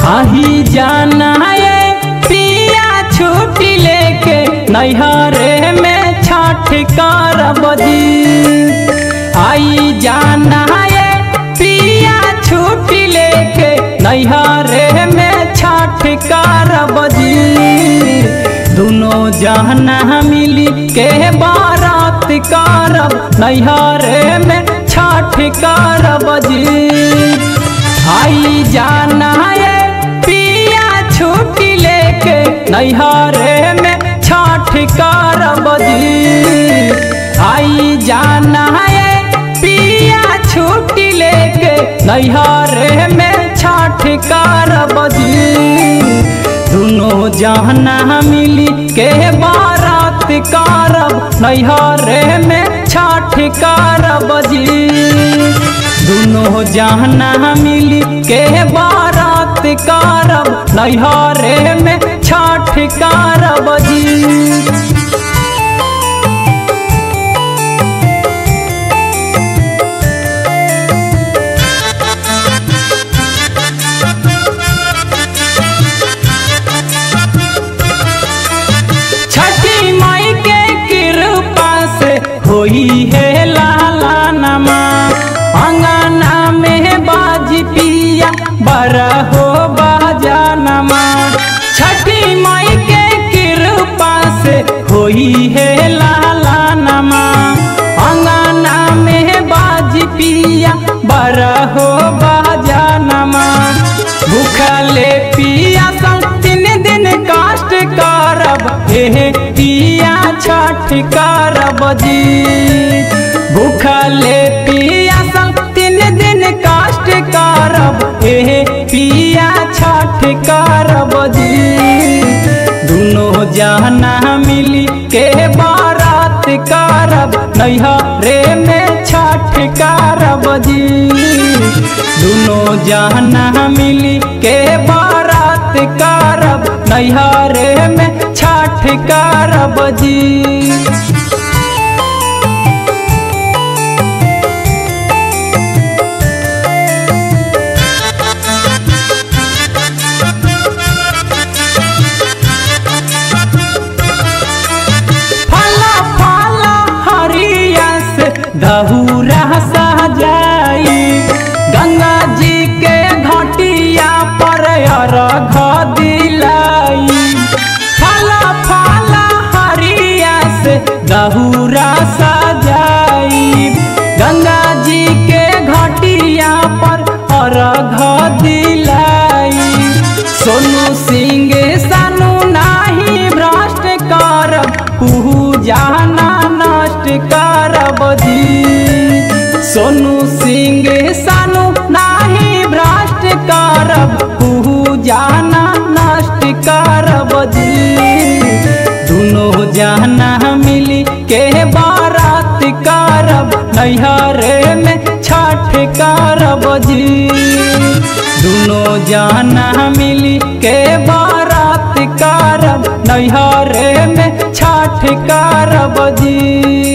आही जाना ये पिया छुट्टी लेके नैहरे में छठ करब जी। आई जाना ये पिया छुट्टी लेके नैहरे में छठ करब जी। दोनों जाना मिली के बारात करब नैहरे में छठ करब जी। आई जाना ये पिया छुट्टी लेके नैहरे में छठ करब जी। आई जाना ये पिया छुट्टी लेके नैहरे में छठ करब जी। दोनों जाना मिली के बारात करब नैहरे में छठ करब जी। दोनों जाना मिली के बारात करब नैहरे में छठ करब जी। होई है लाला नमा अंगना में बाजी पिया बड़ा हो बाजा नमा। छठी माई के कृपा से होई है लाला नमा अंगना में बाजी पिया बड़ा हो बाजा नमा। भूखले पिया संग 3 दिन कष्ट करब हे पिया छठ करब जी। भूखले पिया संग 3 दिन कष्ट करब हे पिया छठ करब जी। दोनों जाना मिली के बारात करब नैहरे में छठ करब जी। दोनों जाना मिली के बारात करब नैहरे में छठ करब जी। दहुरा सजाई गंगा जी के घाटिया पर अर्घ दिलाई। फला फला हरिया से दहुरा सजाई गंगा जी के घाटिया पर अर्घ दिलाई। सोनू सिंह सानू नाही भ्रष्ट करब पूजा नष्ट करब जी। सोनू सिंह सानू नाही भ्रष्ट करब पूजा नष्ट करब जी। दोनों जाना मिली के बारात करब नैहरे में छठ करब जी। दोनों जाना मिली के बारात करब नैहरे में छठ करब जी।